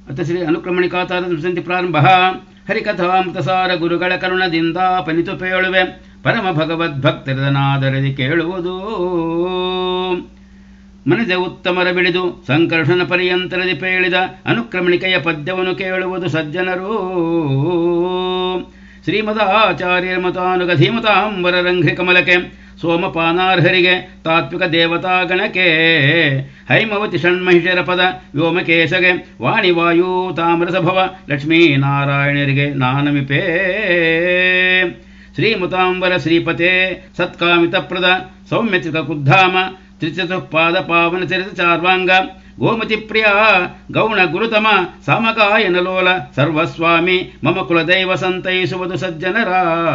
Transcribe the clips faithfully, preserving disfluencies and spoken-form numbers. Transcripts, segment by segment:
ಅತ ಶ್ರೀ ಅನುಕ್ರಮಣಿಕಾತಾರ ಸಂತಿ ಪ್ರಾರಂಭ. ಹರಿಕಥಾಮೃತಸಾರ ಗುರುಗಳ ಕರುಣದಿಂದ ಪನಿತು ಪೇಳುವೆ, ಪರಮ ಭಗವದ್ಭಕ್ತರದನಾದರದಿ ಕೇಳುವುದು. ಮನದೆ ಉತ್ತಮರ ಬಿಡಿದು ಸಂಕರ್ಷಣ ಪರ್ಯಂತರದಿ ಪೇಳಿದ ಅನುಕ್ರಮಣಿಕೆಯ ಪದ್ಯವನ್ನು ಕೇಳುವುದು ಸಜ್ಜನರು. ಶ್ರೀಮದಾಚಾರ್ಯರ ಮತಾನುಗಧೀಮತಾಂಬರ ರಂಘ್ರಿ ಕಮಲಕ್ಕೆ, ಸೋಮಪಾನಾರ್ಹರಿಗೆ ತಾತ್ವಿಕ ದೇವತಾ ಗಣಕ್ಕೆ, ಹೈಮವತಿ ಷಣ್ಮಹಿಷರ ಪದ ವ್ಯೋಮಕೇಶಗೆ, ವಾಣಿವಾಯು ತಾಮ್ರಸಭವ ಲಕ್ಷ್ಮೀನಾರಾಯಣರಿಗೆ ನಾನಮಿಪೇ. ಶ್ರೀಮತಾಂಬರ ಶ್ರೀಪತೆ ಸತ್ಕಾಮಿತಪ್ರದ ಸೌಮ್ಯತ್ರಿಕ ಕುದ್ಧಾಮ ತ್ರಿಚತುಃಪಾದ ಪಾವನ ಚರಿತ ಚಾರ್ವಾಂಗ, ಗೋಮತಿ ಪ್ರಿಯ ಗೌಣ ಗುರುತಮ ಸಾಮಗಾಯನಲೋಲ ಸರ್ವಸ್ವಾಮಿ ಮಮ ಕುಲದೈವ ಸಂತೈಸುವುದು ಸಜ್ಜನರ.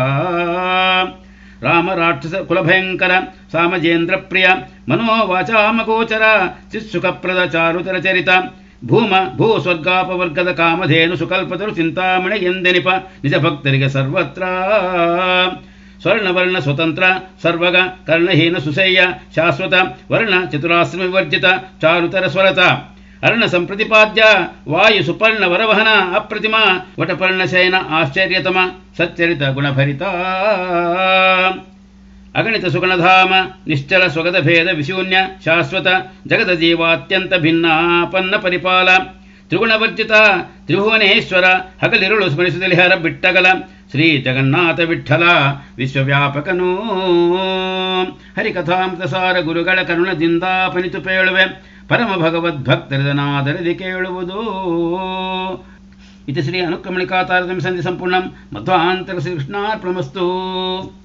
ರಾಮ ರಾಕ್ಷಸ ಕುಲಭಯಂಕರ ಸಾಮಜೇಂದ್ರ ಪ್ರಿಯ ಮನೋವಾಚಾಮಗೋಚರ ಚಿತ್ಸುಖಪ್ರದ ಚಾರುತರ ಚರಿತ, ಭೂಮ ಭೂ ಸ್ವರ್ಗಾಪವರ್ಗದ ಕಾಮಧೇನು ಸುಕಲ್ಪತರು ಚಿಂತಾಮಣಿ ಎಂದೆನಿಪ ನಿಜ ಭಕ್ತರಿಗೆ ಸರ್ವತ್ರ. ಸ್ವರ್ಣವರ್ಣ ಸ್ವತಂತ್ರ ಸರ್ವಗ ಕರ್ಣಹೀನ ಸುಸಯ್ಯ ಶಾಶ್ವತ ವರ್ಣ ಚತುರಾಶ್ರಮ ವಿವರ್ಜಿತ ಚಾರುತರ ಸ್ವರತ, ಅರ್ಣ ಸಂಪ್ರತಿಪಾದ್ಯ ವಾಯು ಸುಪರ್ಣ ವರವಹನ ಅಪ್ರತಿಮ ವಟಪರ್ಣ ಶಯನ ಆಶ್ಚರ್ಯತಮ ಸಚ್ಚರಿತ ಗುಣಭರಿತ, ಅಗಣಿತ ಸುಗಣಧಾಮ ನಿಶ್ಚಲ ಸ್ವಗತ ಭೇದ ವಿಶೂನ್ಯ ಶಾಶ್ವತ ಜಗದ ಜೀವಾತ್ಯಂತ ಭಿನ್ನಾಪನ್ನ ಪರಿಪಾಲ, ತ್ರಿಗುಣವರ್ಜಿತ ತ್ರಿಭುವನೇಶ್ವರ ಹಗಲಿರುಳು ಸ್ಮರಿಸಿದಲ್ಲಿ ಹರ ಬಿಟ್ಟಗಲ ಶ್ರೀ ಜಗನ್ನಾಥ ವಿಠಲ ವಿಶ್ವವ್ಯಾಪಕನೂ. ಹರಿಕಥಾಮೃತಸಾರ ಗುರುಗಳ ಕರುಣದಿಂದ ಪನಿತು ಪೇಳುವೆ, ಪರಮ ಭಗವದ್ಭಕ್ತರದನಾದರದಿ ಕೇಳುವುದು. ಇತಿ ಶ್ರೀ ಅನುಕ್ರಮಣಿಕಾತಾರತಮ್ಯ ಸಂಧಿ ಸಂಪೂರ್ಣಂ. ಮಧ್ವಾಂತರ ಶ್ರೀಕೃಷ್ಣಾರ್ಪಣಮಸ್ತು.